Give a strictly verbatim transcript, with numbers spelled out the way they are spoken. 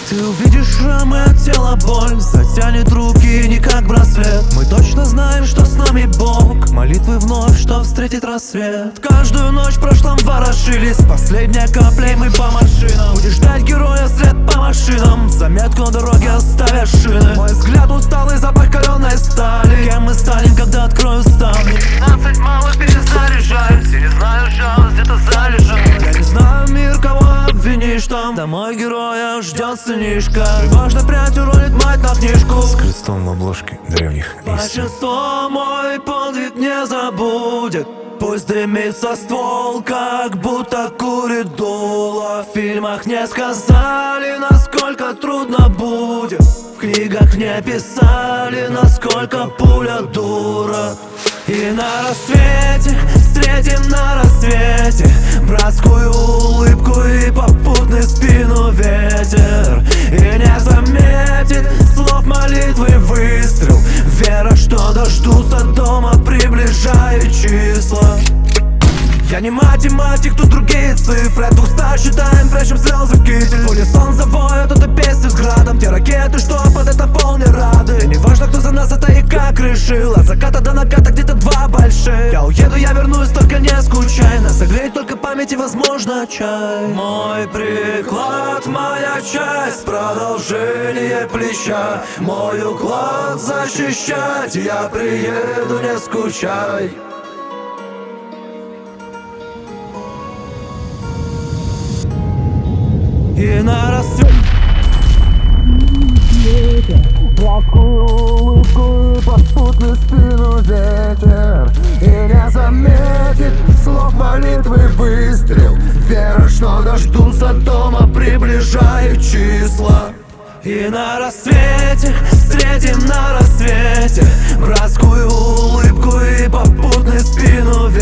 Ты увидишь шрамы от тела, боль затянет руки не как браслет. Мы точно знаем, что с нами Бог. Молитвы вновь, что встретит рассвет. Каждую ночь в прошлом ворошились. Последняя капля, мы по машинам. Будешь ждать героя след по машинам. Заметку на дороге оставят шины. Мой взгляд усталый, запах каленой стали. Кем мы станем, когда открою ставни? Пятнадцать мало перезаряжаюсь. Я не знаю, жалость где-то залежит. Я не знаю, мир, кого обвинишь там. Домой героя ждет сынишка. Важно прядь уронит мать на книжку. С крестом в обложке древних истин. Большинство мой подвиг не забудет. Пусть дымится ствол, как будто курит дуло. В фильмах не сказали, насколько трудно будет. В книгах не писали, насколько пуля дура. И на рассвете встретим на рассвете братскую улыбку и попутный спину ветер. И не заметит слов молитвы выстрел. Вера, что дождутся дома, приближая числа. Я не математик, тут другие цифры. От двухста считаем, прячем слезы в китель. В унисон завоют, это песни с градом. Те ракеты, что под это пол не рады. И не важно, кто за нас это и как решил. От заката до наката где-то два больших. Я уеду, я вернусь, только не скучай. Нас согреет только память и, возможно, чай. Мой приклад, моя часть, продолжение плеча. Мой уклад защищать, я приеду, не скучай. И на рассвете братскую улыбку и попутный спину ветер. И не заметит слов молитвы выстрел. Вера, что дождутся дома, приближая числа. И на рассвете встретим на рассвете братскую улыбку и попутный спину ветер.